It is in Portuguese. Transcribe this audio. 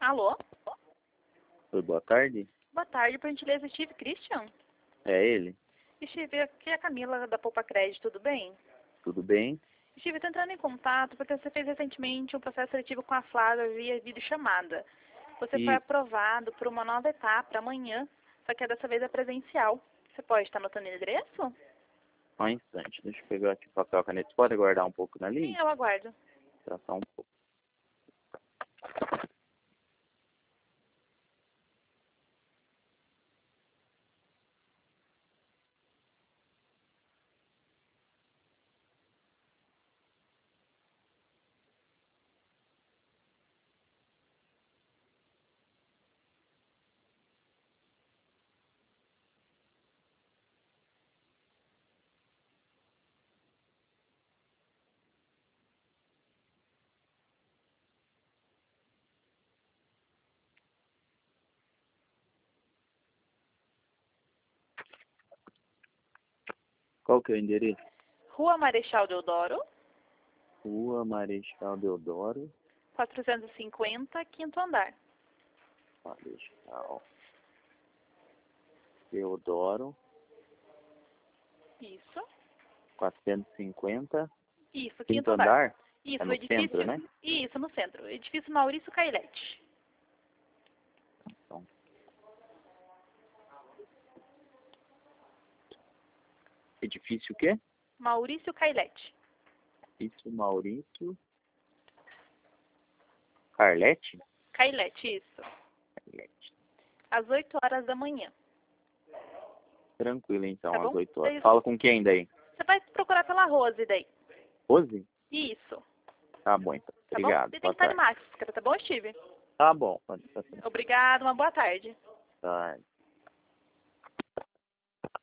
Alô? Oi, boa tarde. Boa tarde, por gentileza, Steve Christian. É ele? Steve, aqui é a Camila da Poupa Crédito, tudo bem? Tudo bem? Steve, estou entrando em contato porque você fez recentemente um processo seletivo com a Flávia via videochamada. Você foi E aprovado por uma nova etapa amanhã, só que dessa vez é presencial. Você pode estar anotando o endereço? só um instante, deixa eu pegar aqui o papel e caneta. Você pode aguardar um pouco na Sim, linha? eu aguardo. Tá, só um pouco. Qual que é o endereço? Rua Marechal Deodoro, Rua Marechal Deodoro. 450, quinto andar. Marechal Deodoro, Isso. 450. Isso, Quinto quinto andar. andar? Isso, É o no edifício. centro, né? Isso, no centro. Edifício Maurício Cailete. Então, edifício o quê? Maurício Cailete. Edifício Maurício Carlete? Cailete, isso. Carlete. Às 8 horas da manhã. Tranquilo, então, Tá às bom? 8 horas. Daí Fala com quem daí? você vai procurar pela Rose daí. Rose? Isso. Tá bom, então. Tá bom? Obrigado. E tem que Boa estar de tarde. máscara, tá bom, Steve? Tá bom. Pode ficar tranquilo. Obrigado, uma boa tarde. Tá.